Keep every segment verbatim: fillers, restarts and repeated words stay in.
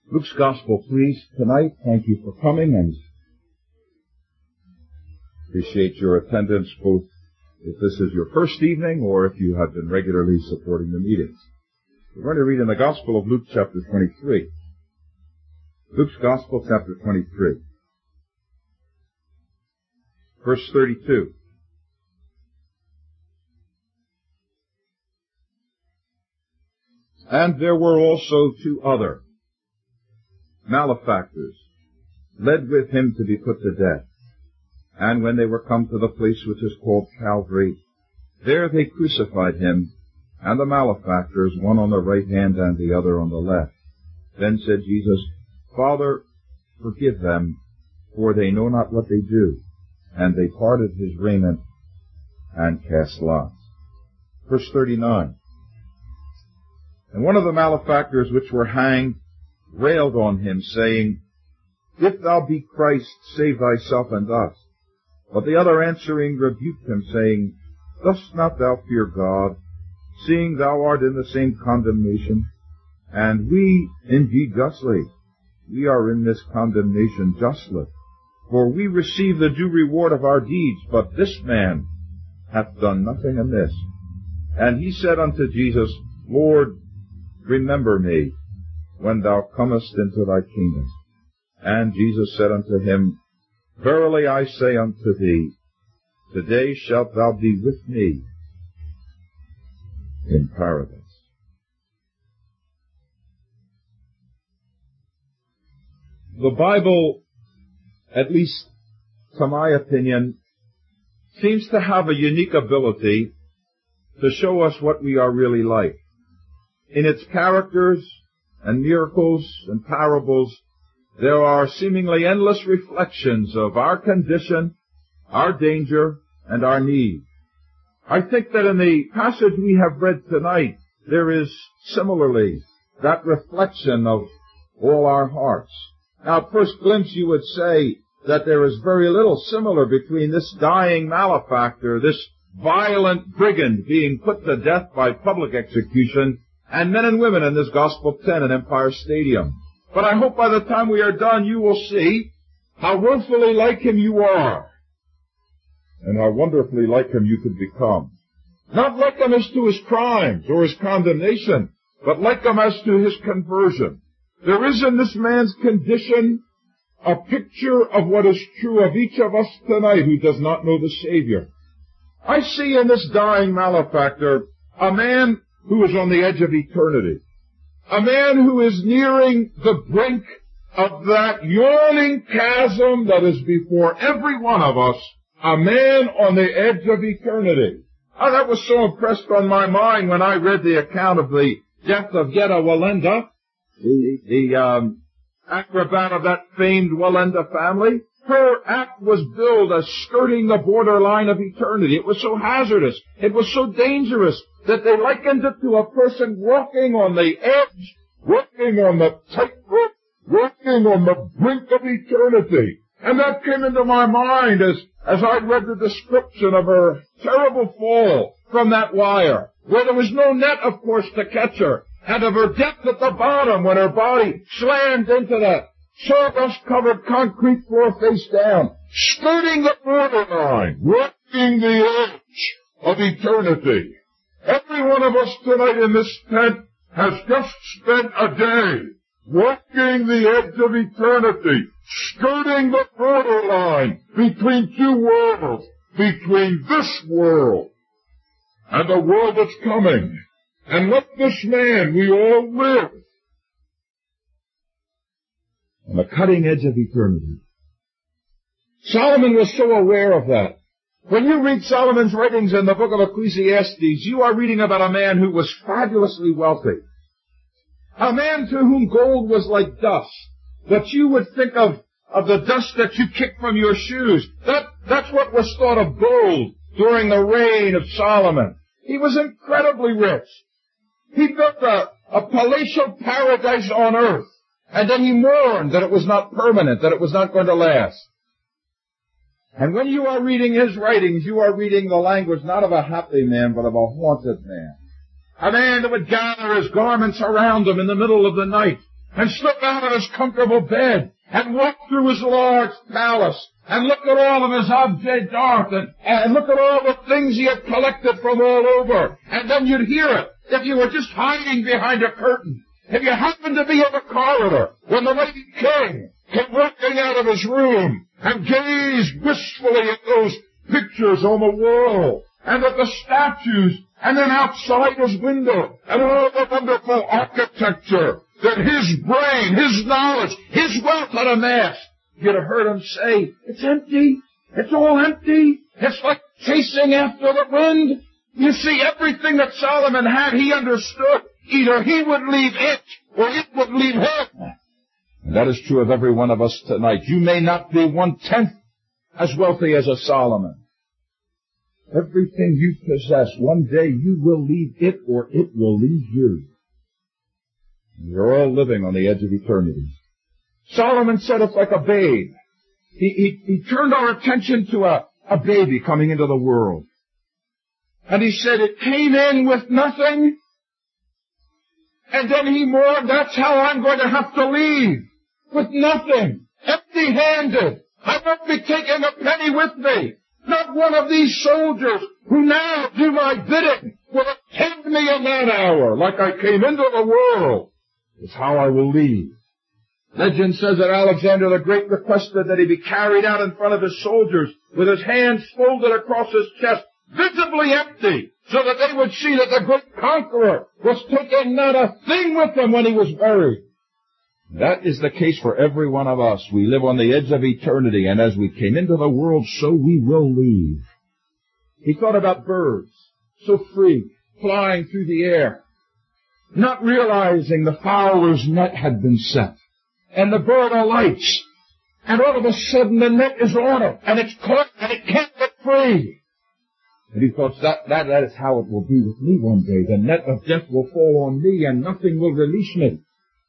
Luke's Gospel, please, tonight. Thank you for coming and appreciate your attendance, both if this is your first evening or if you have been regularly supporting the meetings. We're going to read in the Gospel of Luke chapter twenty-three. Luke's Gospel chapter twenty-three. Verse thirty-two. And there were also two other malefactors, led with him to be put to death. And when they were come to the place which is called Calvary, there they crucified him, and the malefactors, one on the right hand and the other on the left. Then said Jesus, Father, forgive them, for they know not what they do. And they parted his raiment and cast lots. Verse thirty-nine. And one of the malefactors which were hanged railed on him, saying, If thou be Christ, save thyself and us. But the other answering rebuked him, saying, Dost not thou fear God, seeing thou art in the same condemnation? And we indeed justly. We are in this condemnation justly. For we receive the due reward of our deeds, but this man hath done nothing amiss. And he said unto Jesus, Lord, remember me when thou comest into thy kingdom. And Jesus said unto him, Verily I say unto thee, today shalt thou be with me in paradise. The Bible, at least to my opinion, seems to have a unique ability to show us what we are really like. In its characters and miracles and parables, there are seemingly endless reflections of our condition, our danger, and our need. I think that in the passage we have read tonight, there is similarly that reflection of all our hearts. Now, at first glimpse, you would say that there is very little similar between this dying malefactor, this violent brigand being put to death by public execution, and men and women in this Gospel ten in Empire Stadium. But I hope by the time we are done, you will see how woefully like him you are, and how wonderfully like him you could become. Not like him as to his crimes or his condemnation, but like him as to his conversion. There is in this man's condition a picture of what is true of each of us tonight who does not know the Savior. I see in this dying malefactor a man who is on the edge of eternity. A man who is nearing the brink of that yawning chasm that is before every one of us. A man on the edge of eternity. Oh, that was so impressed on my mind when I read the account of the death of Yetta Wallenda, the, the um, acrobat of that famed Wallenda family. Her act was billed as skirting the borderline of eternity. It was so hazardous. It was so dangerous that they likened it to a person walking on the edge, walking on the tightrope, walking on the brink of eternity. And that came into my mind as, as I read the description of her terrible fall from that wire, where there was no net, of course, to catch her, and of her death at the bottom when her body slammed into that sawdust-covered concrete floor face down, skirting the borderline, walking the edge of eternity. Every one of us tonight in this tent has just spent a day walking the edge of eternity, skirting the borderline between two worlds, between this world and the world that's coming. And like this man, we all live on the cutting edge of eternity. Solomon was so aware of that. When you read Solomon's writings in the book of Ecclesiastes, you are reading about a man who was fabulously wealthy. A man to whom gold was like dust, that you would think of, of the dust that you kick from your shoes. That, that's what was thought of gold during the reign of Solomon. He was incredibly rich. He built a, a palatial paradise on earth. And then he mourned that it was not permanent, that it was not going to last. And when you are reading his writings, you are reading the language not of a happy man, but of a haunted man. A man that would gather his garments around him in the middle of the night and slip out of his comfortable bed and walk through his large palace and look at all of his objets d'art and, and look at all the things he had collected from all over. And then you'd hear it if you were just hiding behind a curtain. If you happened to be in the corridor when the lady king came walking out of his room and gazed wistfully at those pictures on the wall and at the statues and then outside his window and all the wonderful architecture that his brain, his knowledge, his wealth had amassed, you'd have heard him say, it's empty. It's all empty. It's like chasing after the wind. You see, everything that Solomon had, he understood. Either he would leave it or it would leave him. And that is true of every one of us tonight. You may not be one-tenth as wealthy as a Solomon. Everything you possess, one day you will leave it or it will leave you. You're all living on the edge of eternity. Solomon said it's like a babe. He, he, he turned our attention to a, a baby coming into the world. And he said it came in with nothing. And then he mourned, that's how I'm going to have to leave. With nothing. Empty-handed. I won't be taking a penny with me. Not one of these soldiers who now do my bidding will attend me in that hour like I came into the world. It's how I will leave. Legend says that Alexander the Great requested that he be carried out in front of his soldiers with his hands folded across his chest, visibly empty, so that they would see that the great conqueror was taking not a thing with him when he was buried. That is the case for every one of us. We live on the edge of eternity, and as we came into the world, so we will leave. He thought about birds, so free, flying through the air, not realizing the fowler's net had been set, and the bird alights, and all of a sudden the net is on it, and it's caught, and it can't get free. And he thought, that, that, that is how it will be with me one day. The net of death will fall on me, and nothing will release me.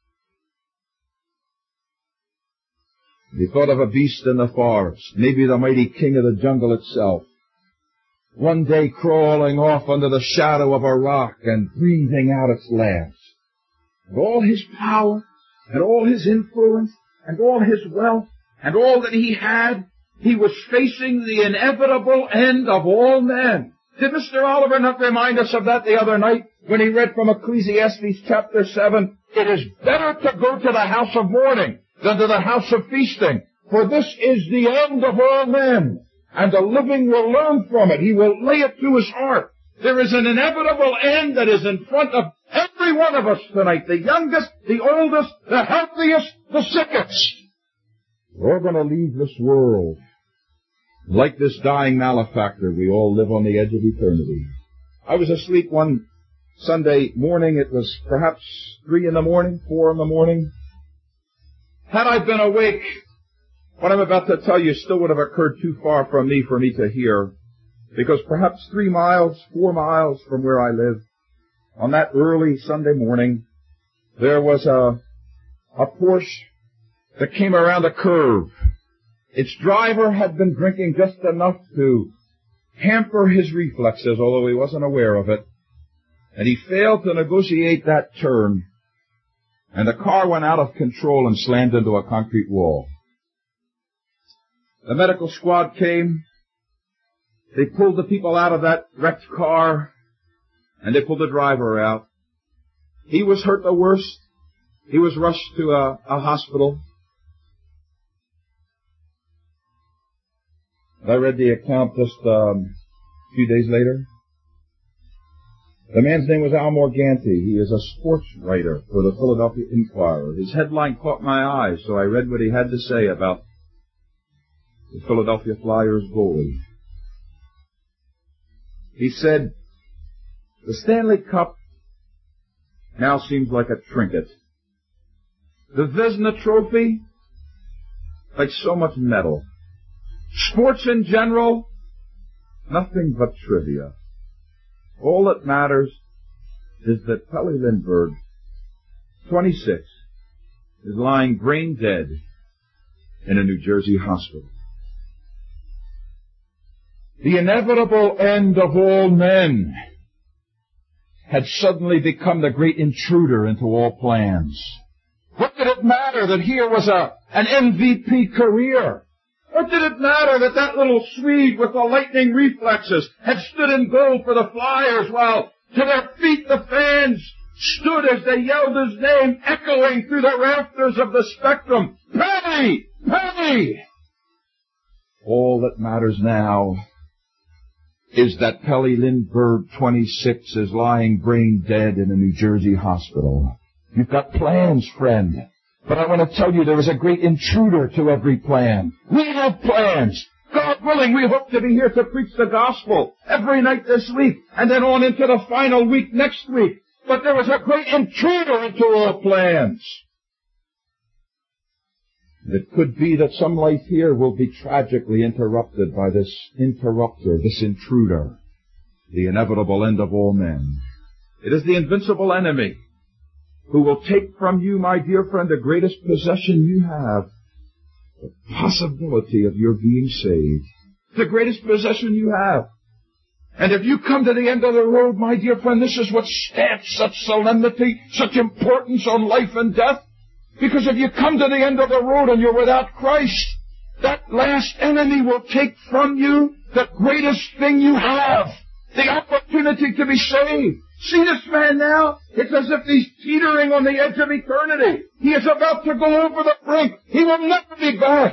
He thought of a beast in the forest, maybe the mighty king of the jungle itself, one day crawling off under the shadow of a rock and breathing out its last. And all his power, and all his influence, and all his wealth, and all that he had, he was facing the inevitable end of all men. Did Mister Oliver not remind us of that the other night when he read from Ecclesiastes chapter seven? It is better to go to the house of mourning than to the house of feasting, for this is the end of all men, and the living will learn from it. He will lay it to his heart. There is an inevitable end that is in front of every one of us tonight, the youngest, the oldest, the healthiest, the sickest. We're going to leave this world. Like this dying malefactor, we all live on the edge of eternity. I was asleep one Sunday morning. It was perhaps three in the morning, four in the morning. Had I been awake, what I'm about to tell you still would have occurred too far from me for me to hear, because perhaps three miles, four miles from where I live, on that early Sunday morning, there was a, a Porsche that came around a curve. Its driver had been drinking just enough to hamper his reflexes, although he wasn't aware of it, and he failed to negotiate that turn, and the car went out of control and slammed into a concrete wall. The medical squad came. They pulled the people out of that wrecked car, and they pulled the driver out. He was hurt the worst. He was rushed to a, a hospital. I read the account just um, a few days later. The man's name was Al Morganti. He is a sports writer for the Philadelphia Inquirer. His headline caught my eye, so I read what he had to say about the Philadelphia Flyers goalie. He said, the Stanley Cup now seems like a trinket. The Vezina Trophy, like so much metal. Sports in general, nothing but trivia. All that matters is that Pelle Lindbergh, twenty-six, is lying brain dead in a New Jersey hospital. The inevitable end of all men had suddenly become the great intruder into all plans. What did it matter that here was a, an M V P career? What did it matter that that little Swede with the lightning reflexes had stood in goal for the Flyers while to their feet the fans stood as they yelled his name, echoing through the rafters of the Spectrum? Penny! Penny! All that matters now is that Pelly Lindbergh, twenty-six, is lying brain dead in a New Jersey hospital. You've got plans, friend. But I want to tell you there is a great intruder to every plan. We have plans. God willing, we hope to be here to preach the gospel every night this week and then on into the final week next week. But there is a great intruder into our plans. It could be that some life here will be tragically interrupted by this interrupter, this intruder, the inevitable end of all men. It is the invincible enemy who will take from you, my dear friend, the greatest possession you have, the possibility of your being saved. The greatest possession you have. And if you come to the end of the road, my dear friend, this is what stamps such solemnity, such importance on life and death. Because if you come to the end of the road and you're without Christ, that last enemy will take from you the greatest thing you have, the opportunity to be saved. See this man now? It's as if he's teetering on the edge of eternity. He is about to go over the brink. He will never be back.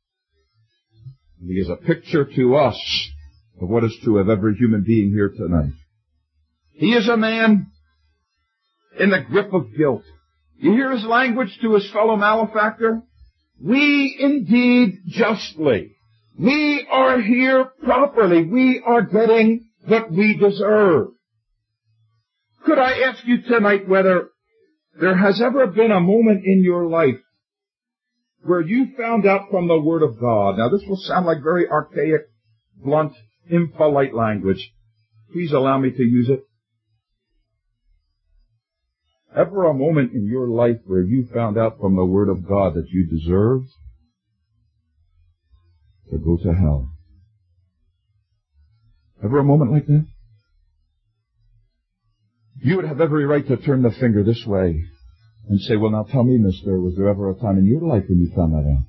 He is a picture to us of what is true of every human being here tonight. He is a man in the grip of guilt. You hear his language to his fellow malefactor? We indeed justly. We are here properly. We are getting what we deserve. Could I ask you tonight whether there has ever been a moment in your life where you found out from the Word of God? Now, this will sound like very archaic, blunt, impolite language. Please allow me to use it. Ever a moment in your life where you found out from the Word of God that you deserved to go to hell? Ever a moment like that? You would have every right to turn the finger this way and say, well, now tell me, mister, was there ever a time in your life when you found that out?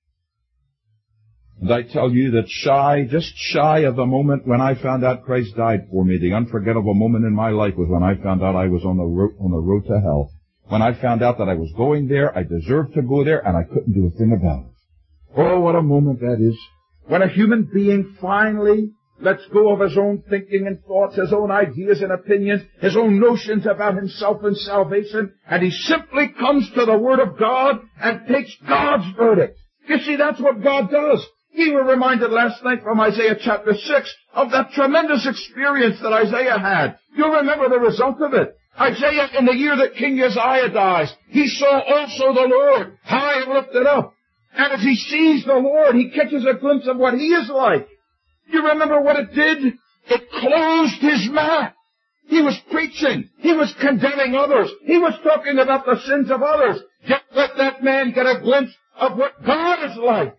And I tell you that shy, just shy of the moment when I found out Christ died for me, the unforgettable moment in my life was when I found out I was on the road, on the road to hell. When I found out that I was going there, I deserved to go there, and I couldn't do a thing about it. Oh, what a moment that is. When a human being finally lets go of his own thinking and thoughts, his own ideas and opinions, his own notions about himself and salvation, and he simply comes to the Word of God and takes God's verdict. You see, that's what God does. We were reminded last night from Isaiah chapter six of that tremendous experience that Isaiah had. You'll remember the result of it. Isaiah, in the year that King Uzziah dies, he saw also the Lord high and lifted up. And as he sees the Lord, he catches a glimpse of what he is like. You remember what it did? It closed his mouth. He was preaching. He was condemning others. He was talking about the sins of others. Just let that man get a glimpse of what God is like.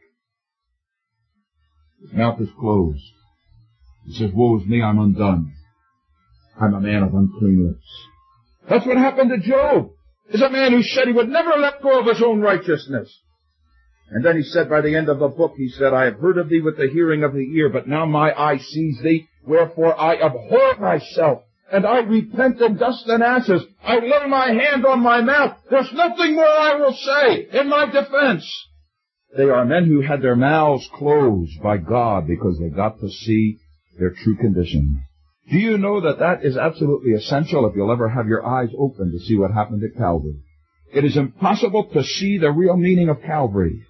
His mouth is closed. He says, woe is me, I'm undone. I'm a man of unclean lips. That's what happened to Job. He's a man who said he would never let go of his own righteousness. And then he said by the end of the book, he said, I have heard of thee with the hearing of the ear, but now my eye sees thee. Wherefore I abhor myself, and I repent in dust and ashes. I lay my hand on my mouth. There's nothing more I will say in my defense. They are men who had their mouths closed by God because they got to see their true condition. Do you know that that is absolutely essential if you'll ever have your eyes open to see what happened at Calvary? It is impossible to see the real meaning of Calvary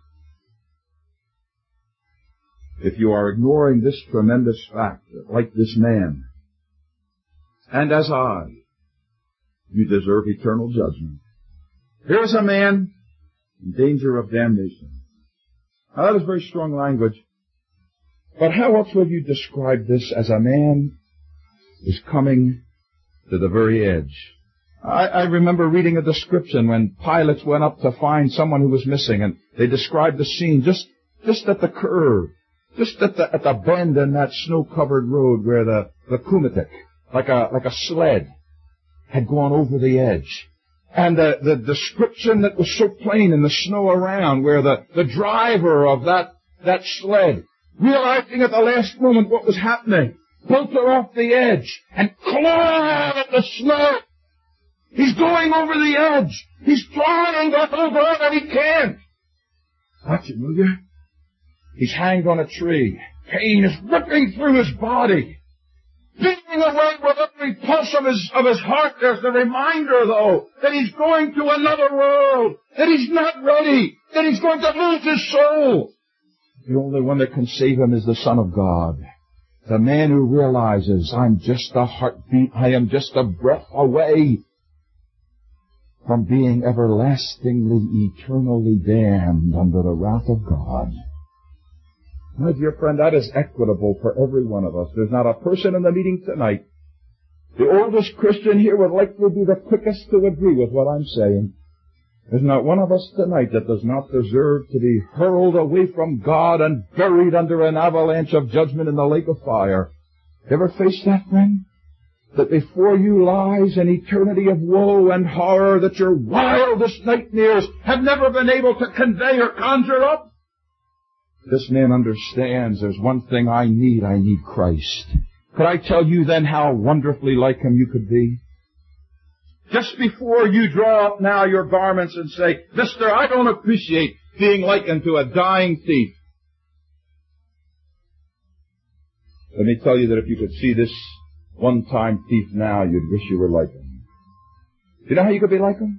if you are ignoring this tremendous fact that, like this man, and as I, you deserve eternal judgment. Here's a man in danger of damnation. Now, that is very strong language. But how else would you describe this as a man is coming to the very edge? I, I remember reading a description when pilots went up to find someone who was missing, and they described the scene just, just at the curve, just at the, at the bend in that snow-covered road where the, the Kumatik, like a, like a sled, had gone over the edge. And the, the description that was so plain in the snow around, where the, the driver of that, that sled, realizing at the last moment what was happening, pulled her off the edge and clawed at the snow. He's going over the edge. He's trying to hold on and he can't. Watch it, will you? He's hanged on a tree. Pain is ripping through his body. Beating away with every pulse of his, of his heart. There's the reminder, though, that he's going to another world. That he's not ready. That he's going to lose his soul. The only one that can save him is the Son of God. The man who realizes, I'm just a heartbeat. I am just a breath away from being everlastingly, eternally damned under the wrath of God. My dear friend, that is equitable for every one of us. There's not a person in the meeting tonight. The oldest Christian here would likely be the quickest to agree with what I'm saying. There's not one of us tonight that does not deserve to be hurled away from God and buried under an avalanche of judgment in the lake of fire. Ever face that, friend? That before you lies an eternity of woe and horror that your wildest nightmares have never been able to convey or conjure up? This man understands there's one thing I need. I need Christ. Could I tell you then how wonderfully like Him you could be? Just before you draw up now your garments and say, Mister, I don't appreciate being likened to a dying thief. Let me tell you that if you could see this one-time thief now, you'd wish you were like him. You know how you could be like him?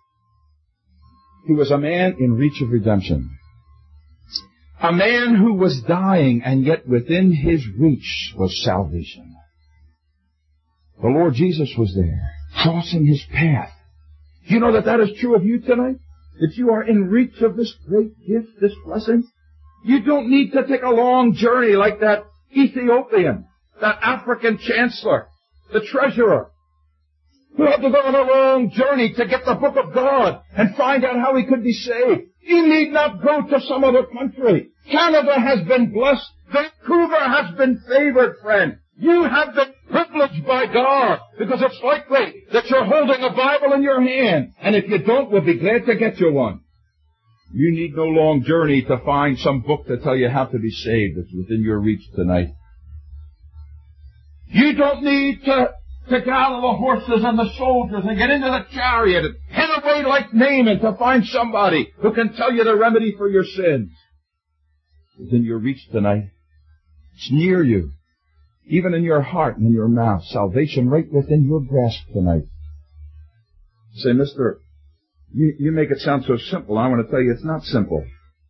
He was a man in reach of redemption. A man who was dying, and yet within his reach was salvation. The Lord Jesus was there, crossing his path. Do you know that that is true of you tonight? That you are in reach of this great gift, this blessing? You don't need to take a long journey like that Ethiopian, that African chancellor, the treasurer, who had to go on a long journey to get the book of God and find out how he could be saved. You need not go to some other country. Canada has been blessed. Vancouver has been favored, friend. You have been privileged by God, because it's likely that you're holding a Bible in your hand. And if you don't, we'll be glad to get you one. You need no long journey to find some book to tell you how to be saved that's within your reach tonight. You don't need to, to gather the horses and the soldiers and get into the chariot and head away like Naaman to find somebody who can tell you the remedy for your sins. It's within your reach tonight. It's near you. Even in your heart and in your mouth. Salvation right within your grasp tonight. Say, Mister, you, you make it sound so simple. I want to tell you it's not simple.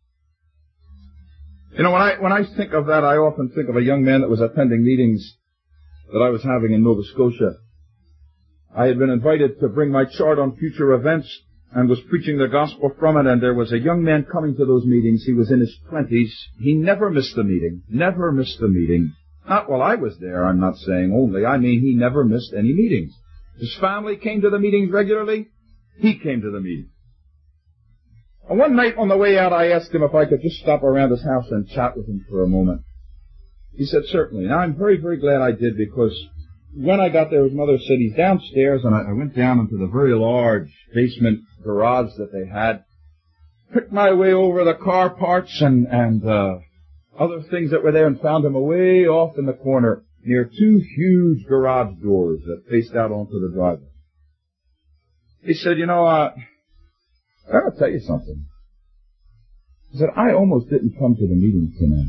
You know, when I, when I think of that, I often think of a young man that was attending meetings that I was having in Nova Scotia. I had been invited to bring my chart on future events and was preaching the gospel from it, and there was a young man coming to those meetings. He was in his twenties. He never missed a meeting. Never missed a meeting. Not while I was there, I'm not saying only. I mean, he never missed any meetings. His family came to the meetings regularly. He came to the meetings. And one night on the way out, I asked him if I could just stop around his house and chat with him for a moment. He said, certainly. Now, I'm very, very glad I did, because when I got there, his mother said, he's downstairs, and I, I went down into the very large basement garage that they had, picked my way over the car parts and, and, uh, other things that were there, and found him away off in the corner near two huge garage doors that faced out onto the driveway. He said, you know, uh, I gotta tell you something. He said, I almost didn't come to the meeting tonight.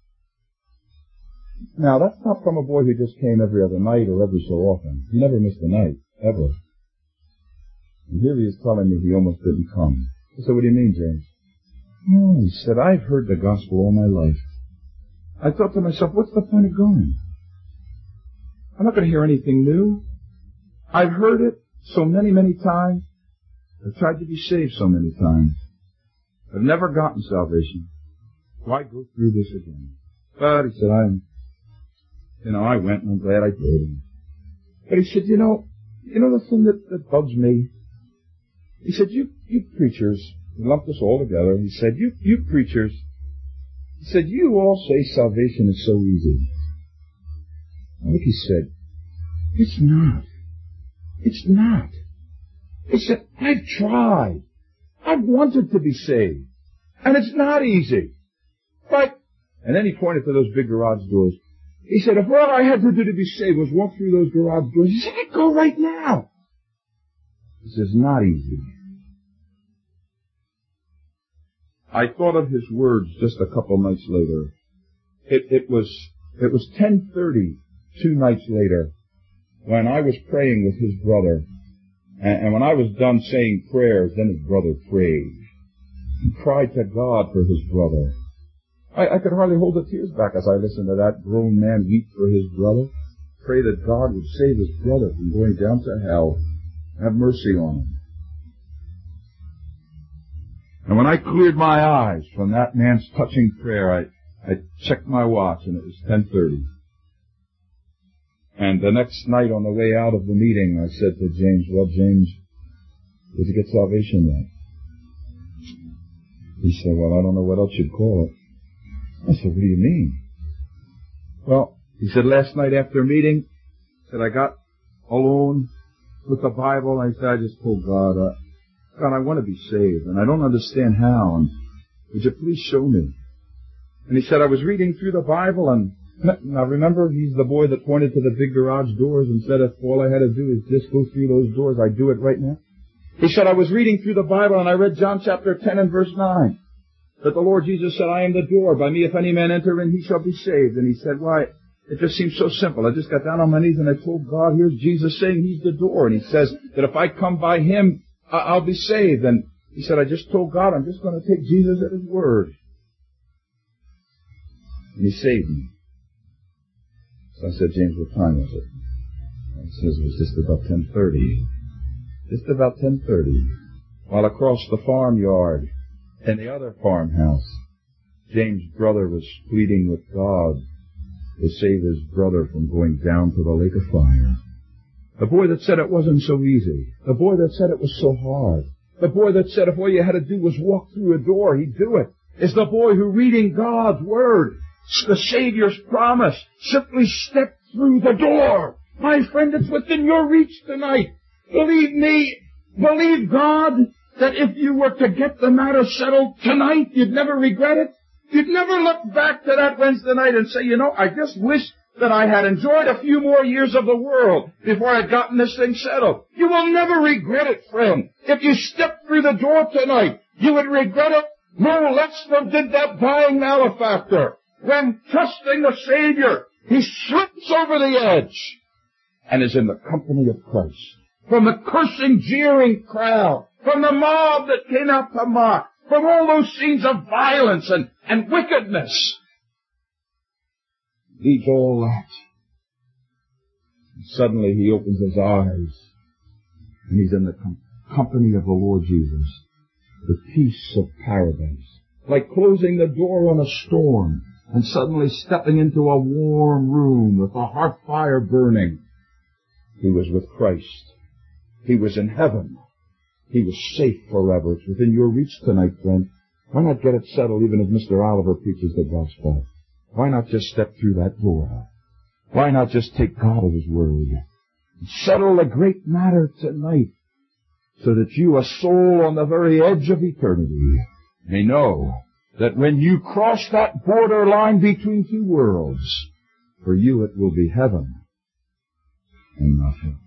Now, that's not from a boy who just came every other night or every so often. He never missed a night, ever. And here he is telling me he almost didn't come. I said, what do you mean, James? Oh, he said, I've heard the gospel all my life. I thought to myself, what's the point of going? I'm not going to hear anything new. I've heard it so many, many times. I've tried to be saved so many times. I've never gotten salvation. Why go through this again? But he said, I'm, you know, I went and I'm glad I did. But he said, you know, you know the thing that, that bugs me? He said, you, you preachers, he lumped us all together. He said, you, you preachers, he said, you all say salvation is so easy. And look, he said, it's not. It's not. He said, I've tried. I've wanted to be saved. And it's not easy. But, and then he pointed to those big garage doors. He said, if all I had to do to be saved was walk through those garage doors, he said, I'd go right now. He says, not easy. I thought of his words just a couple nights later. It, it was, it was ten thirty two nights later when I was praying with his brother. And, and when I was done saying prayers, then his brother prayed. He cried to God for his brother. I, I could hardly hold the tears back as I listened to that grown man weep for his brother. Pray that God would save his brother from going down to hell. Have mercy on him. And when I cleared my eyes from that man's touching prayer, I, I checked my watch and it was ten thirty. And the next night on the way out of the meeting, I said to James, well, James, did you get salvation yet? He said, well, I don't know what else you'd call it. I said, what do you mean? Well, he said, last night after a meeting, he said, I got alone with the Bible, and I said, I just told God, uh, God, I want to be saved, and I don't understand how, and would you please show me? And he said, I was reading through the Bible, and now remember, he's the boy that pointed to the big garage doors and said, if all I had to do is just go through those doors, I'd do it right now. He said, I was reading through the Bible, and I read John chapter ten and verse nine, that the Lord Jesus said, I am the door. By me, if any man enter in, he shall be saved. And he said, why, it just seems so simple. I just got down on my knees and I told God, here's Jesus saying he's the door. And he says that if I come by him, I'll be saved. And he said, I just told God, I'm just going to take Jesus at his word. And he saved me. So I said, James, what time was it? And he says, it was just about ten thirty. Just about ten thirty. While across the farmyard in the other farmhouse, James' brother was pleading with God to save his brother from going down to the lake of fire. The boy that said it wasn't so easy. The boy that said it was so hard. The boy that said if all you had to do was walk through a door, he'd do it. Is the boy who, reading God's word, the Savior's promise, simply stepped through the door. My friend, it's within your reach tonight. Believe me, believe God, that if you were to get the matter settled tonight, you'd never regret it. You'd never look back to that Wednesday night and say, you know, I just wish that I had enjoyed a few more years of the world before I'd gotten this thing settled. You will never regret it, friend. If you stepped through the door tonight, you would regret it no less than did that dying malefactor. When trusting the Savior, he slips over the edge and is in the company of Christ. From the cursing, jeering crowd, from the mob that came out to mock, from all those scenes of violence and, and wickedness. Leaves all that. And suddenly he opens his eyes and he's in the com- company of the Lord Jesus. The peace of paradise. Like closing the door on a storm and suddenly stepping into a warm room with a hearth fire burning. He was with Christ. He was in heaven. He was safe forever. It's within your reach tonight, friend. Why not get it settled even as Mister Oliver preaches the gospel? Why not just step through that door? Why not just take God at his word? Settle a great matter tonight so that you, a soul on the very edge of eternity, may know that when you cross that border line between two worlds, for you it will be heaven and not hell.